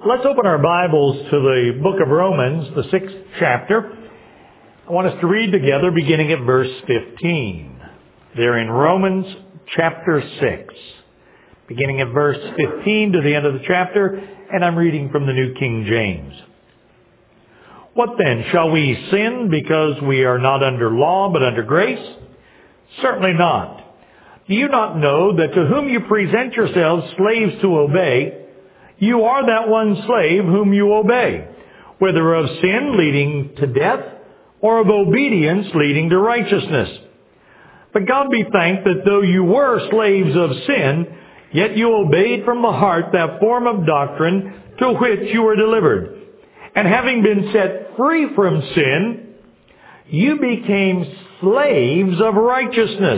Let's open our Bibles to the book of Romans, the 6th chapter. I want us to read together beginning at verse 15. There in Romans chapter 6, beginning at verse 15 to the end of the chapter, and I'm reading from the New King James. What then? Shall we sin because we are not under law but under grace? Certainly not. Do you not know that to whom you present yourselves slaves to obey, you are that one slave whom you obey, whether of sin leading to death or of obedience leading to righteousness? But God be thanked that though you were slaves of sin, yet you obeyed from the heart that form of doctrine to which you were delivered. And having been set free from sin, you became slaves of righteousness.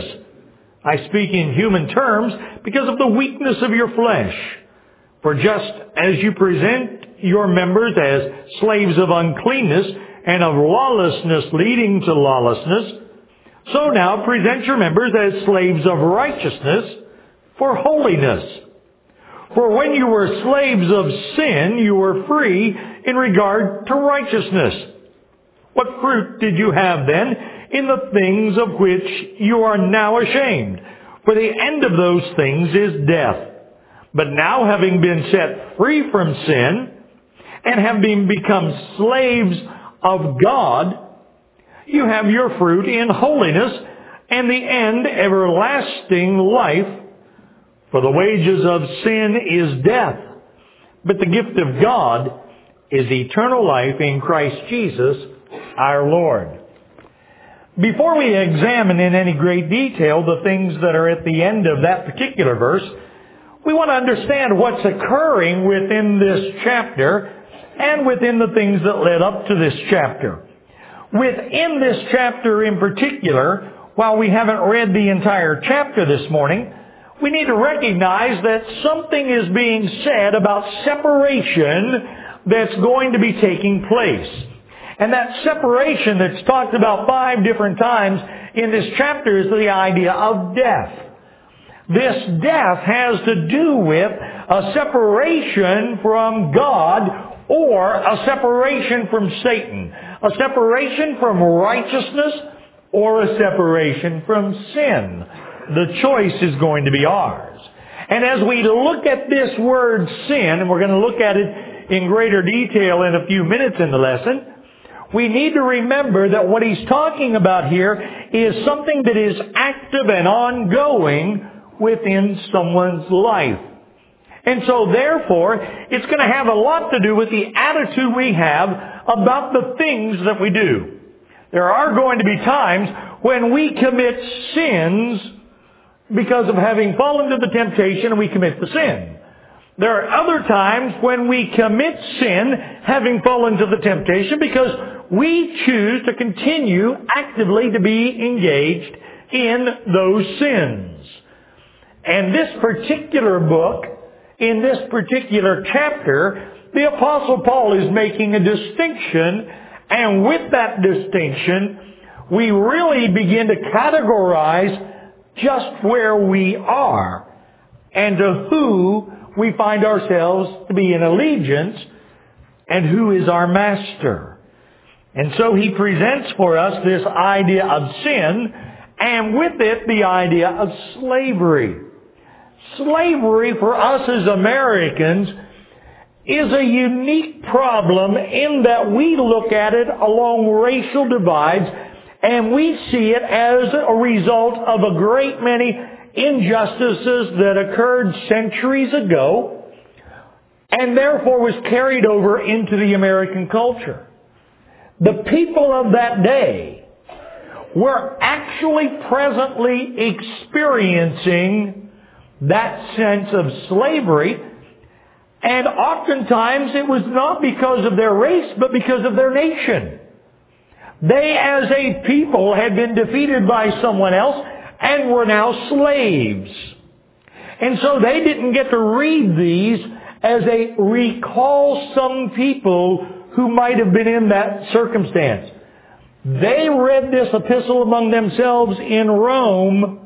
I speak in human terms because of the weakness of your flesh. For just as you present your members as slaves of uncleanness and of lawlessness leading to lawlessness, so now present your members as slaves of righteousness for holiness. For when you were slaves of sin, you were free in regard to righteousness. What fruit did you have then in the things of which you are now ashamed? For the end of those things is death. But now, having been set free from sin and have become slaves of God, you have your fruit in holiness and the end everlasting life. For the wages of sin is death, but the gift of God is eternal life in Christ Jesus our Lord. Before we examine in any great detail the things that are at the end of that particular verse, we want to understand what's occurring within this chapter and within the things that led up to this chapter. Within this chapter in particular, while we haven't read the entire chapter this morning, we need to recognize that something is being said about separation that's going to be taking place. And that separation that's talked about 5 different times in this chapter is the idea of death. This death has to do with a separation from God or a separation from Satan, a separation from righteousness or a separation from sin. The choice is going to be ours. And as we look at this word sin, and we're going to look at it in greater detail in a few minutes in the lesson, we need to remember that what he's talking about here is something that is active and ongoing within someone's life. And so therefore, it's going to have a lot to do with the attitude we have about the things that we do. There are going to be times when we commit sins because of having fallen to the temptation and we commit the sin. There are other times when we commit sin having fallen to the temptation because we choose to continue actively to be engaged in those sins. And this particular book, in this particular chapter, the Apostle Paul is making a distinction, and with that distinction, we really begin to categorize just where we are and to who we find ourselves to be in allegiance and who is our master. And so he presents for us this idea of sin, and with it the idea of slavery. Slavery for us as Americans is a unique problem in that we look at it along racial divides and we see it as a result of a great many injustices that occurred centuries ago and therefore was carried over into the American culture. The people of that day were actually presently experiencing that sense of slavery, and oftentimes it was not because of their race, but because of their nation. They as a people had been defeated by someone else and were now slaves. And so they didn't get to read these as a recall some people who might have been in that circumstance. They read this epistle among themselves in Rome,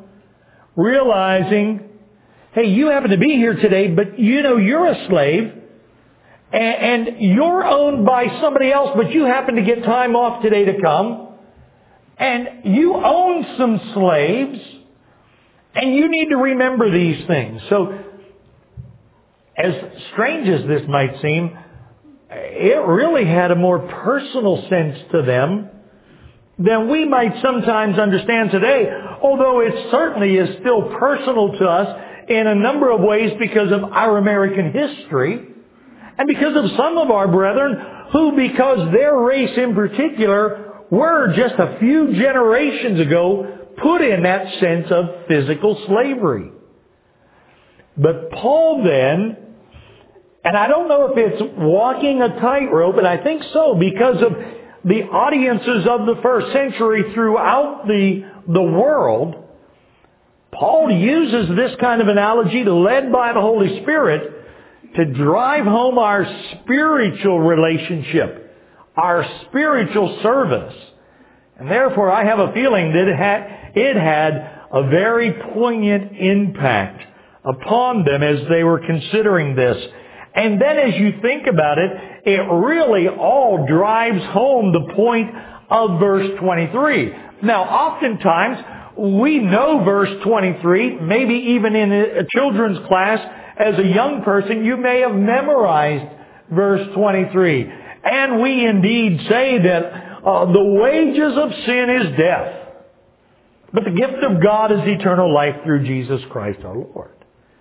realizing, hey, you happen to be here today, but you know you're a slave. and you're owned by somebody else, but you happen to get time off today to come, and you own some slaves, and you need to remember these things. So, as strange as this might seem, it really had a more personal sense to them than we might sometimes understand today, although it certainly is still personal to us in a number of ways because of our American history and because of some of our brethren who, because their race in particular, were just a few generations ago put in that sense of physical slavery. But Paul then, and I don't know if it's walking a tightrope, but I think so, because of the audiences of the first century throughout the world, Paul uses this kind of analogy, led by the Holy Spirit, to drive home our spiritual relationship, our spiritual service. And therefore, I have a feeling that it had a very poignant impact upon them as they were considering this. And then as you think about it, it really all drives home the point of verse 23. Now, oftentimes, we know verse 23, maybe even in a children's class, as a young person, you may have memorized verse 23. And we indeed say that the wages of sin is death, but the gift of God is eternal life through Jesus Christ our Lord.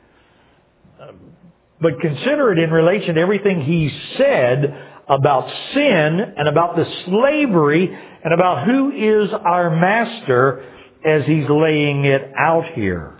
But consider it in relation to everything he said about sin and about the slavery and about who is our master as he's laying it out here.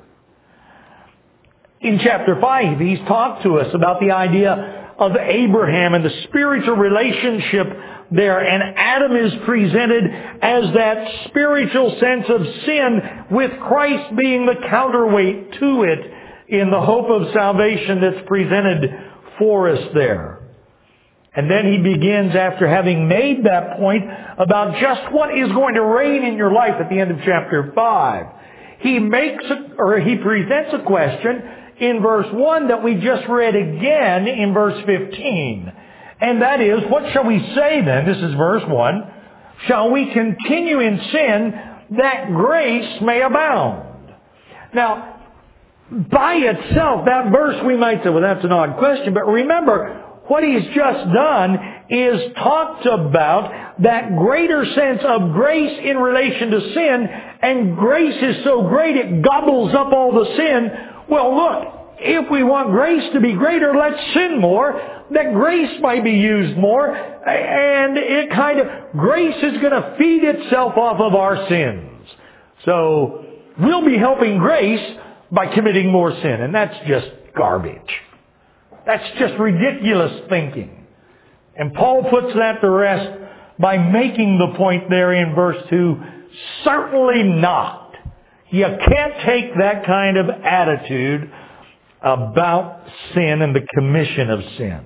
In chapter 5, he's talked to us about the idea of Abraham and the spiritual relationship there. And Adam is presented as that spiritual sense of sin, with Christ being the counterweight to it in the hope of salvation that's presented for us there. And then he begins, after having made that point, about just what is going to reign in your life at the end of chapter 5. He presents a question in verse 1 that we just read again in verse 15. And that is, what shall we say then? This is verse 1. Shall we continue in sin that grace may abound? Now, by itself, that verse, we might say, well, that's an odd question. But remember, what he's just done is talked about that greater sense of grace in relation to sin, and grace is so great it gobbles up all the sin. Well, look, if we want grace to be greater, let's sin more, that grace might be used more, and grace is going to feed itself off of our sins. So, we'll be helping grace by committing more sin, and that's just garbage. That's just ridiculous thinking. And Paul puts that to rest by making the point there in verse 2, certainly not. You can't take that kind of attitude about sin and the commission of sin.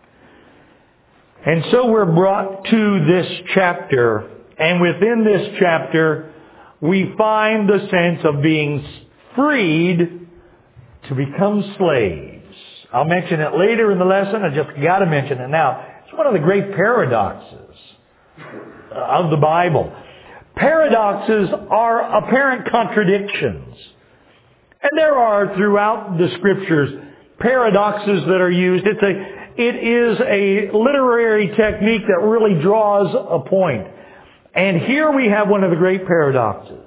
And so we're brought to this chapter, and within this chapter, we find the sense of being freed to become slaves. I'll mention it later in the lesson. I just got to mention it now. It's one of the great paradoxes of the Bible. Paradoxes are apparent contradictions. And there are throughout the Scriptures paradoxes that are used. It is a literary technique that really draws a point. And here we have one of the great paradoxes.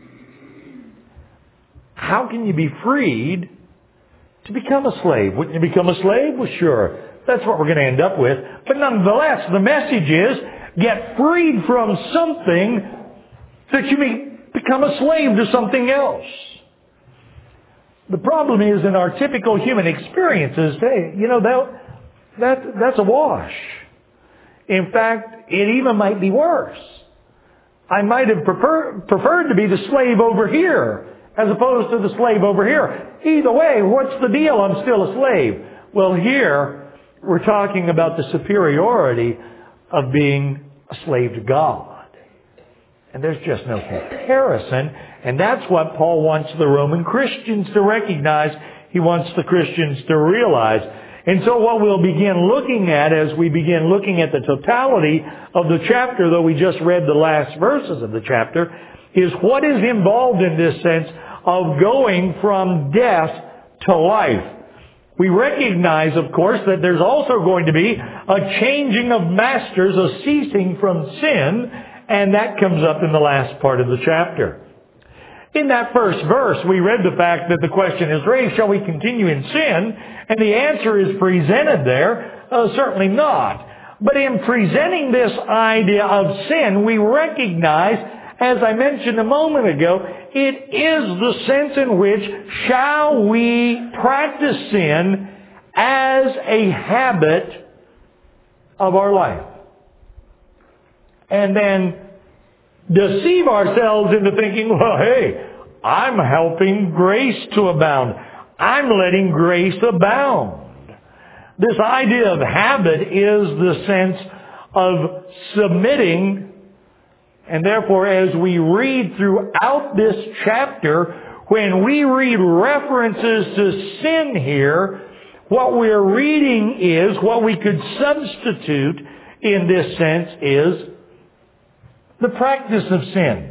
How can you be freed to become a slave? Wouldn't you become a slave? Well, sure. That's what we're going to end up with. But nonetheless, the message is, get freed from something that you may become a slave to something else. The problem is, in our typical human experiences, hey, that's a wash. In fact, it even might be worse. I might have preferred to be the slave over here as opposed to the slave over here. Either way, what's the deal? I'm still a slave. Well, here, we're talking about the superiority of being a slave to God. And there's just no comparison. And that's what Paul wants the Roman Christians to recognize. He wants the Christians to realize. And so what we'll begin looking at as we begin looking at the totality of the chapter, though we just read the last verses of the chapter, is what is involved in this sense of going from death to life. We recognize, of course, that there's also going to be a changing of masters, a ceasing from sin, and that comes up in the last part of the chapter. In that first verse, we read the fact that the question is raised, shall we continue in sin? And the answer is presented there, certainly not. But in presenting this idea of sin, we recognize, as I mentioned a moment ago, it is the sense in which shall we practice sin as a habit of our life. And then deceive ourselves into thinking, well, hey, I'm helping grace to abound. I'm letting grace abound. This idea of habit is the sense of submitting, and therefore as we read throughout this chapter, when we read references to sin here, what we're reading is, what we could substitute in this sense is the practice of sin.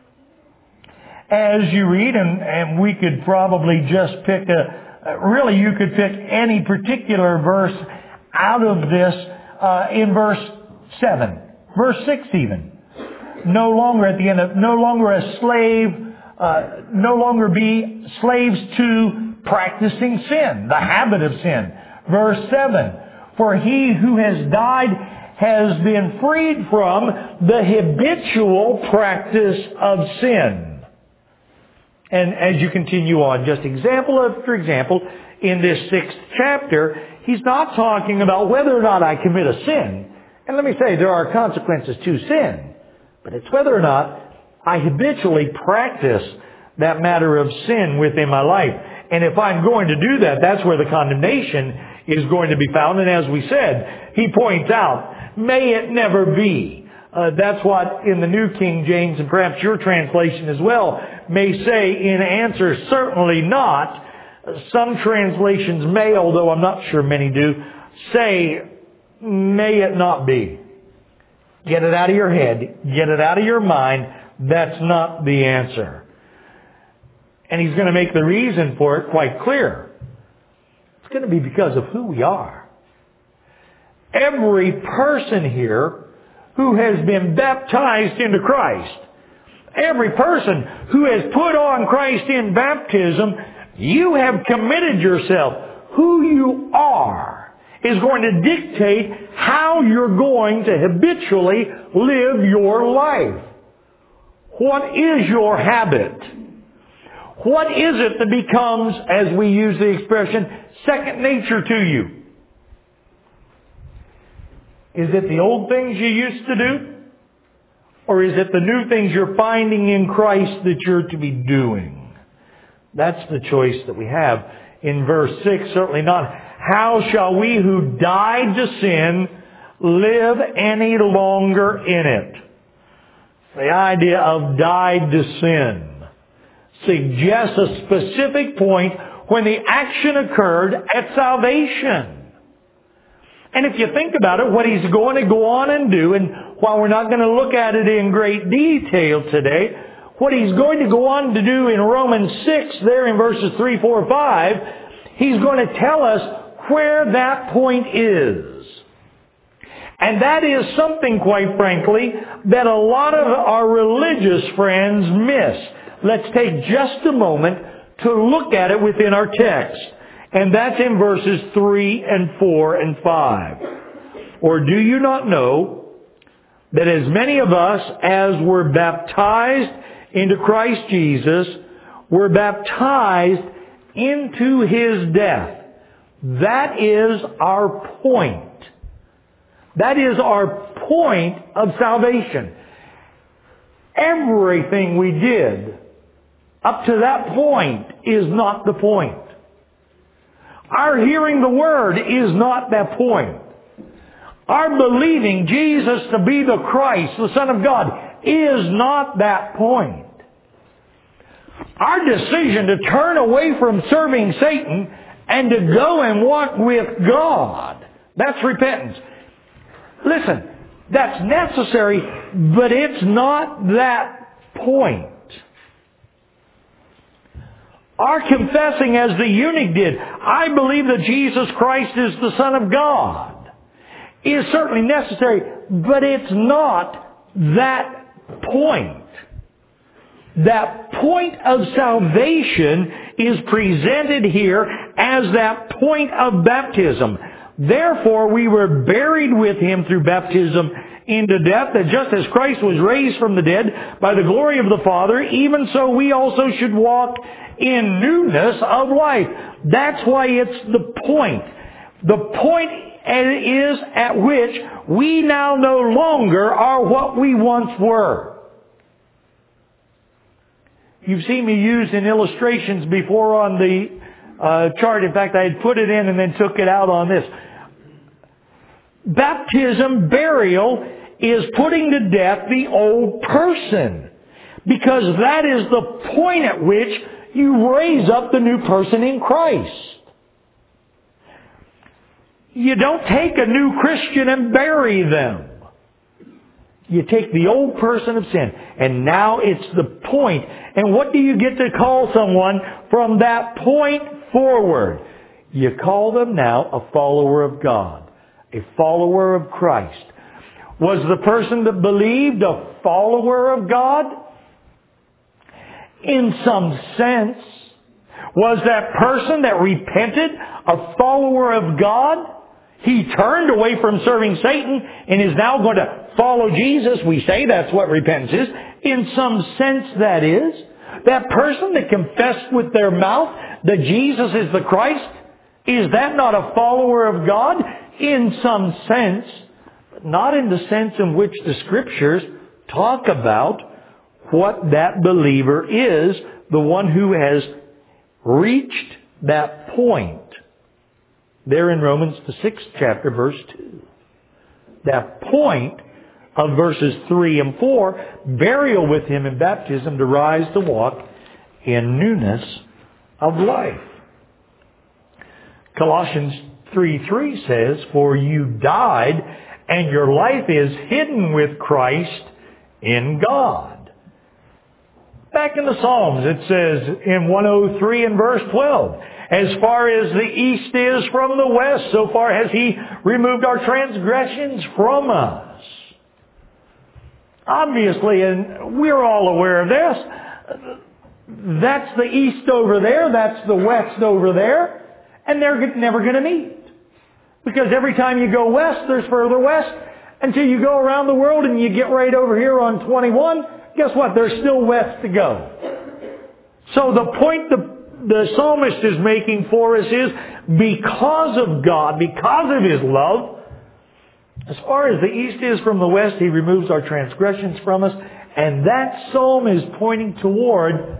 As you read, and we could probably just pick really you could pick any particular verse out of this in verse 7, verse 6 even. No longer at the end of, no longer a slave, no longer be slaves to practicing sin, the habit of sin. Verse 7, for he who has died has been freed from the habitual practice of sin. And as you continue on, just example after example, in this 6th chapter, he's not talking about whether or not I commit a sin. And let me say, there are consequences to sin. But it's whether or not I habitually practice that matter of sin within my life. And if I'm going to do that, that's where the condemnation is going to be found. And as we said, he points out, may it never be. That's what in the New King James, and perhaps your translation as well, may say in answer, certainly not. Some translations may, although I'm not sure many do, say, may it not be. Get it out of your head. Get it out of your mind. That's not the answer. And he's going to make the reason for it quite clear. It's going to be because of who we are. Every person here who has been baptized into Christ, every person who has put on Christ in baptism, you have committed yourself. Who you are is going to dictate how you're going to habitually live your life. What is your habit? What is it that becomes, as we use the expression, second nature to you? Is it the old things you used to do? Or is it the new things you're finding in Christ that you're to be doing? That's the choice that we have. In verse 6, certainly not. How shall we who died to sin live any longer in it? The idea of died to sin suggests a specific point when the action occurred at salvation. And if you think about it, what he's going to go on and do, and while we're not going to look at it in great detail today, what he's going to go on to do in Romans 6, there in verses 3, 4, 5, he's going to tell us where that point is. And that is something, quite frankly, that a lot of our religious friends miss. Let's take just a moment to look at it within our text. And that's in verses 3 and 4 and 5. Or do you not know that as many of us as were baptized into Christ Jesus were baptized into His death? That is our point. That is our point of salvation. Everything we did up to that point is not the point. Our hearing the Word is not that point. Our believing Jesus to be the Christ, the Son of God, is not that point. Our decision to turn away from serving Satan and to go and walk with God. That's repentance. Listen, that's necessary, but it's not that point. Our confessing, as the eunuch did, I believe that Jesus Christ is the Son of God, is certainly necessary, but it's not that point. That point of salvation is presented here as that point of baptism. Therefore, we were buried with Him through baptism into death, that just as Christ was raised from the dead by the glory of the Father, even so we also should walk in newness of life. That's why it's the point. The point is at which we now no longer are what we once were. You've seen me use in illustrations before on the chart. In fact, I had put it in and then took it out on this. Baptism, burial, is putting to death the old person. Because that is the point at which you raise up the new person in Christ. You don't take a new Christian and bury them. You take the old person of sin, and now it's the point. And what do you get to call someone from that point forward? You call them now a follower of God, a follower of Christ. Was the person that believed a follower of God? In some sense. Was that person that repented a follower of God? He turned away from serving Satan and is now going to follow Jesus. We say that's what repentance is. In some sense that is. That person that confessed with their mouth that Jesus is the Christ, is that not a follower of God? In some sense, but not in the sense in which the Scriptures talk about what that believer is, the one who has reached that point. There in Romans, the 6th chapter, verse 2. That point of verses 3 and 4, burial with Him in baptism to rise to walk in newness of life. Colossians 3:3 says, "For you died, and your life is hidden with Christ in God." Back in the Psalms, it says in 103 and verse 12, "As far as the east is from the west, so far has He removed our transgressions from us." Obviously, and we're all aware of this, that's the east over there, that's the west over there, and they're never going to meet. Because every time you go west, there's further west, until you go around the world and you get right over here on 21, guess what? There's still west to go. So the point the psalmist is making for us is, because of God, because of His love, as far as the east is from the west, He removes our transgressions from us. And that psalm is pointing toward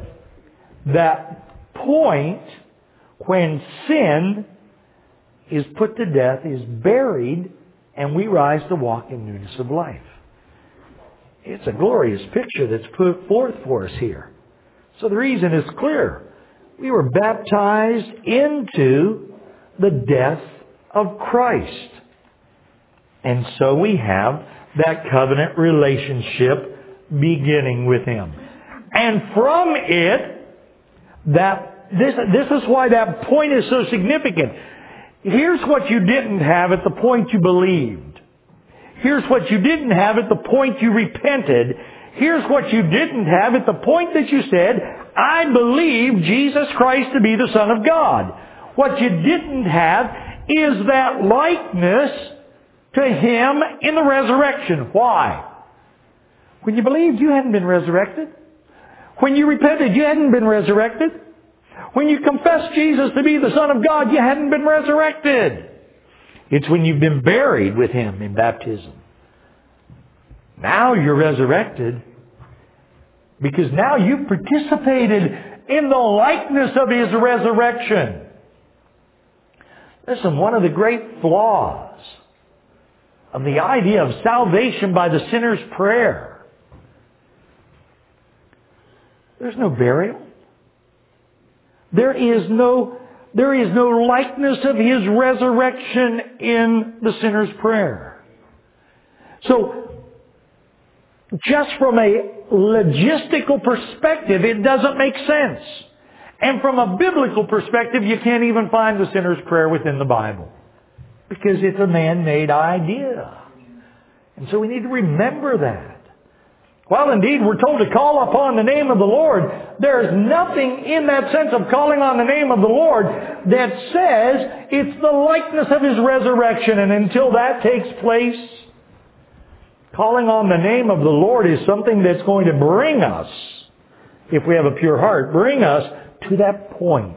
that point when sin is put to death, is buried, and we rise to walk in newness of life. It's a glorious picture that's put forth for us here. So the reason is clear. We were baptized into the death of Christ. And so we have that covenant relationship beginning with Him. And from it, this is why that point is so significant. Here's what you didn't have at the point you believed. Here's what you didn't have at the point you repented. Here's what you didn't have at the point that you said, "I believe Jesus Christ to be the Son of God." What you didn't have is that likeness to Him in the resurrection. Why? When you believed, you hadn't been resurrected. When you repented, you hadn't been resurrected. When you confessed Jesus to be the Son of God, you hadn't been resurrected. It's when you've been buried with Him in baptism. Now you're resurrected because now you've participated in the likeness of His resurrection. Listen, one of the great flaws of the idea of salvation by the sinner's prayer, there's no burial. There is no there is no likeness of His resurrection in the sinner's prayer. So, just from a logistical perspective, it doesn't make sense. And from a biblical perspective, you can't even find the sinner's prayer within the Bible. Because it's a man-made idea. And so we need to remember that. While indeed we're told to call upon the name of the Lord, there's nothing in that sense of calling on the name of the Lord that says it's the likeness of His resurrection. And until that takes place, calling on the name of the Lord is something that's going to bring us, if we have a pure heart, bring us to that point.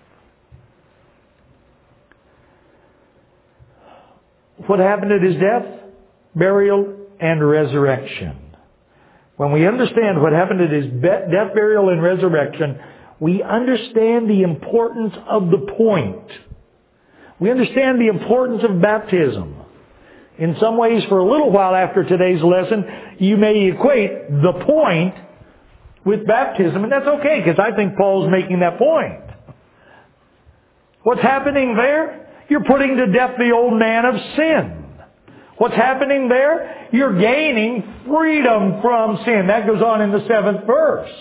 What happened at His death, burial, and resurrection? When we understand what happened at His death, burial, and resurrection, we understand the importance of the point. We understand the importance of baptism. In some ways, for a little while after today's lesson, you may equate the point with baptism, and that's okay, because I think Paul's making that point. What's happening there? You're putting to death the old man of sin. What's happening there? You're gaining freedom from sin. That goes on in the 7th verse.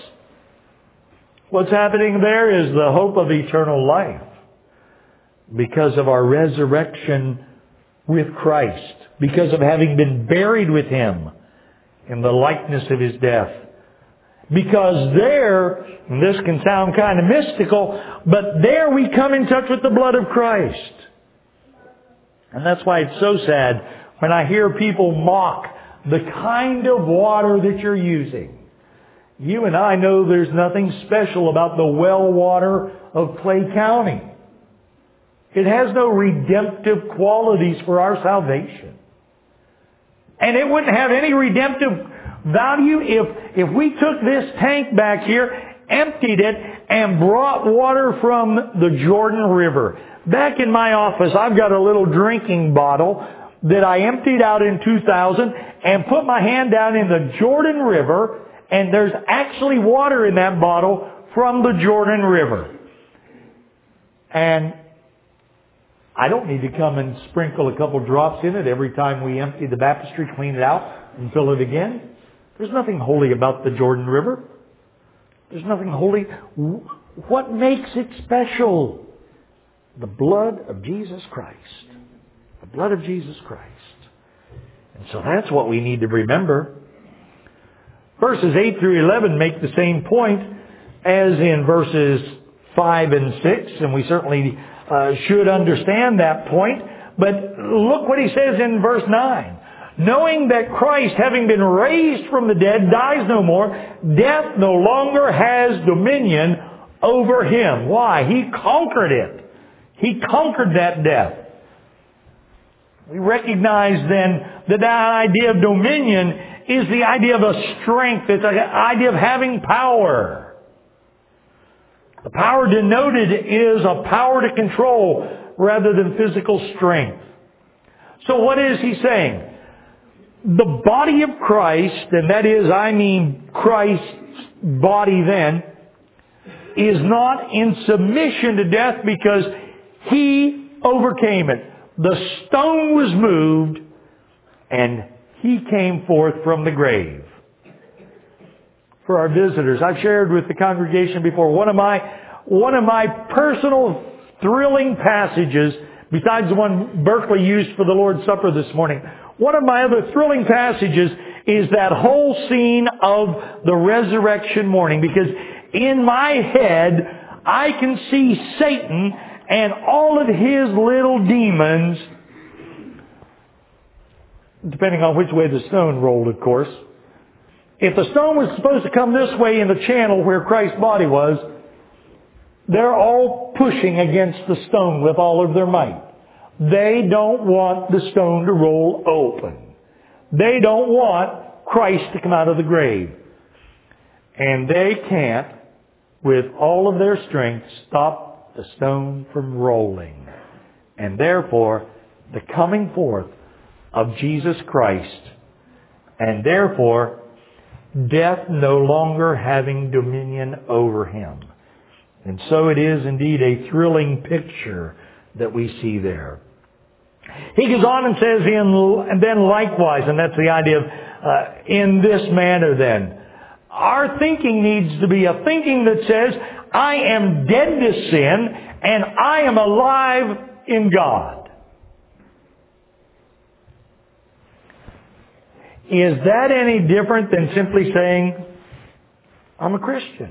What's happening there is the hope of eternal life because of our resurrection with Christ, because of having been buried with Him in the likeness of His death. Because there, and this can sound kind of mystical, but there we come in touch with the blood of Christ. And that's why it's so sad when I hear people mock the kind of water that you're using. You and I know there's nothing special about the well water of Clay County. It has no redemptive qualities for our salvation. And it wouldn't have any redemptive value if we took this tank back here, emptied it, and brought water from the Jordan River. Back in my office, I've got a little drinking bottle that I emptied out in 2000 and put my hand down in the Jordan River, and there's actually water in that bottle from the Jordan River. And I don't need to come and sprinkle a couple drops in it every time we empty the baptistry, clean it out, and fill it again. There's nothing holy about the Jordan River. There's nothing holy. What makes it special? The blood of Jesus Christ. The blood of Jesus Christ. And so that's what we need to remember. Verses 8 through 11 make the same point as in verses 5 and 6, and we certainly should understand that point. But look what he says in verse 9. Knowing that Christ, having been raised from the dead, dies no more, death no longer has dominion over Him. Why? He conquered it. He conquered that death. We recognize then that idea of dominion is the idea of a strength. It's the idea of having power. The power denoted is a power to control rather than physical strength. So what is he saying? The body of Christ, and that is, I mean Christ's body then, is not in submission to death because He overcame it. The stone was moved and He came forth from the grave. For our visitors, I've shared with the congregation before, one of my personal thrilling passages, besides the one Berkeley used for the Lord's Supper this morning, one of my other thrilling passages is that whole scene of the resurrection morning, because in my head I can see Satan and all of his little demons, depending on which way the stone rolled, of course. If the stone was supposed to come this way in the channel where Christ's body was, they're all pushing against the stone with all of their might. They don't want the stone to roll open. They don't want Christ to come out of the grave. And they can't, with all of their strength, stop the stone from rolling. And therefore, the coming forth of Jesus Christ, and therefore, death no longer having dominion over Him. And so it is indeed a thrilling picture that we see there. He goes on and says, and then likewise, and that's the idea of in this manner then. Our thinking needs to be a thinking that says, I am dead to sin and I am alive in God. Is that any different than simply saying, I'm a Christian?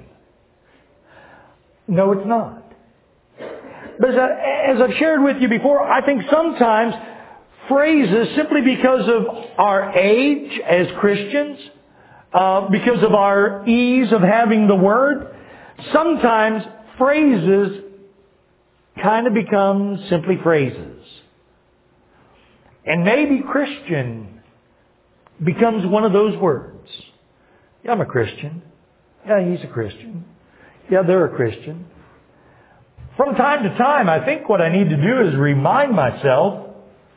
No, it's not. But as I've shared with you before, I think sometimes phrases, simply because of our age as Christians, because of our ease of having the Word, sometimes phrases kind of become simply phrases. And maybe Christian becomes one of those words. Yeah, I'm a Christian. Yeah, he's a Christian. Yeah, they're a Christian. From time to time, I think what I need to do is remind myself,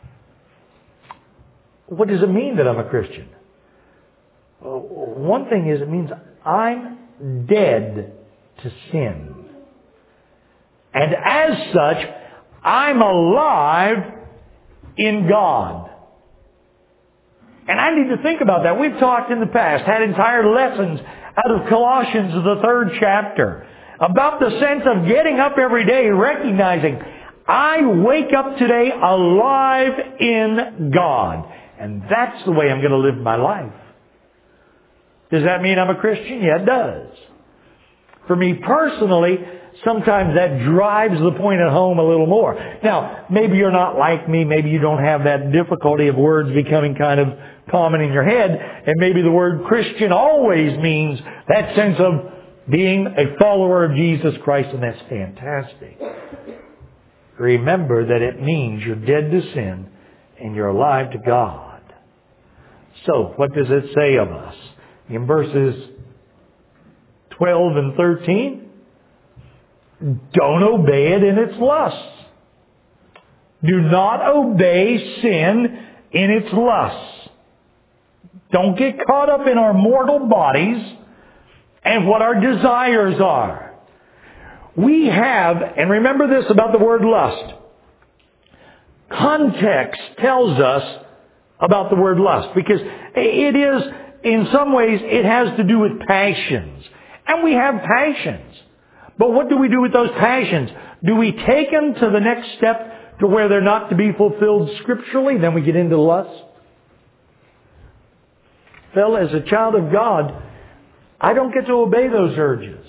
what does it mean that I'm a Christian? One thing is, it means I'm dead to sin. And as such, I'm alive in God. And I need to think about that. We've talked in the past, had entire lessons out of Colossians, the 3rd chapter, about the sense of getting up every day, recognizing, I wake up today alive in God. And that's the way I'm going to live my life. Does that mean I'm a Christian? Yeah, it does. For me personally, sometimes that drives the point at home a little more. Now, maybe you're not like me. Maybe you don't have that difficulty of words becoming kind of common in your head. And maybe the word Christian always means that sense of being a follower of Jesus Christ, and that's fantastic. Remember that it means you're dead to sin and you're alive to God. So, what does it say of us? In verses 12 and 13, don't obey it in its lusts. Do not obey sin in its lusts. Don't get caught up in our mortal bodies and what our desires are. We have, and remember this about the word lust. Context tells us about the word lust, because it is, in some ways, it has to do with passions. And we have passions. But what do we do with those passions? Do we take them to the next step to where they're not to be fulfilled scripturally? Then we get into lust. Well, as a child of God, I don't get to obey those urges.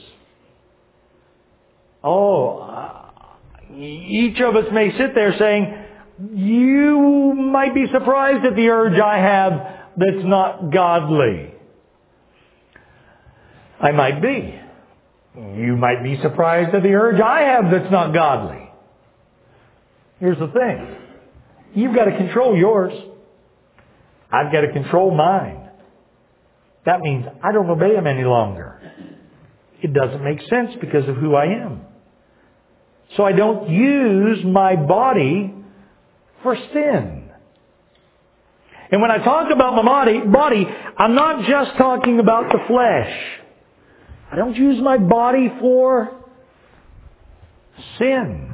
Each of us may sit there saying, you might be surprised at the urge I have that's not godly. I might be. You might be surprised at the urge I have that's not godly. Here's the thing. You've got to control yours. I've got to control mine. That means I don't obey them any longer. It doesn't make sense because of who I am. So I don't use my body for sin. And when I talk about my body, I'm not just talking about the flesh. I don't use my body for sin.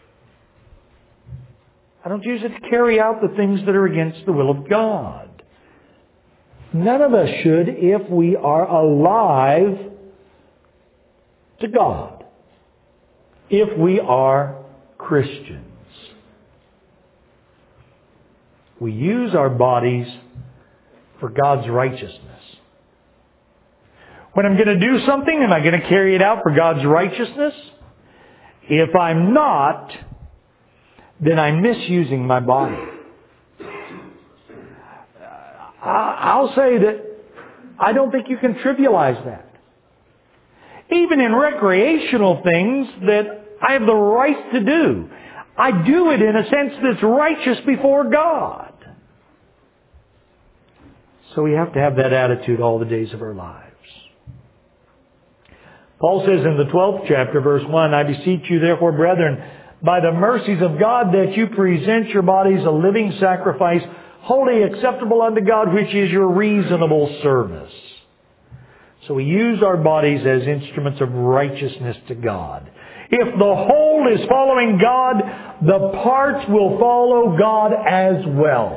I don't use it to carry out the things that are against the will of God. None of us should if we are alive to God. If we are Christians. We use our bodies for God's righteousness. When I'm going to do something, am I going to carry it out for God's righteousness? If I'm not, then I'm misusing my body. I'll say that I don't think you can trivialize that. Even in recreational things that I have the right to do, I do it in a sense that's righteous before God. So we have to have that attitude all the days of our lives. Paul says in the 12th chapter, verse 1, I beseech you therefore, brethren, by the mercies of God, that you present your bodies a living sacrifice, wholly acceptable unto God, which is your reasonable service. So we use our bodies as instruments of righteousness to God. If the whole is following God, the parts will follow God as well.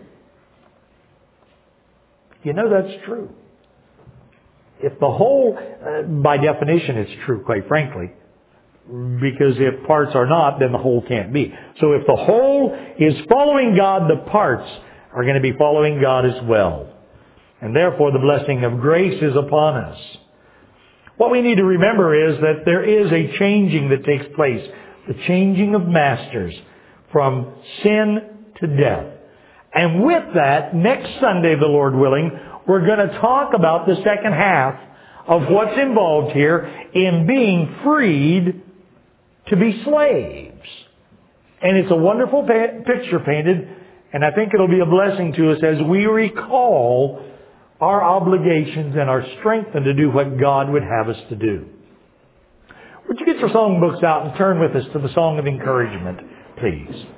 You know that's true. If the whole, by definition it's true, quite frankly. Because if parts are not, then the whole can't be. So if the whole is following God, the parts are going to be following God as well. And therefore the blessing of grace is upon us. What we need to remember is that there is a changing that takes place. The changing of masters from sin to death. And with that, next Sunday, the Lord willing, we're going to talk about the second half of what's involved here in being freed to be slaves. And it's a wonderful picture painted, and I think it'll be a blessing to us as we recall our obligations and are strengthened to do what God would have us to do. Would you get your songbooks out and turn with us to the Song of Encouragement, please?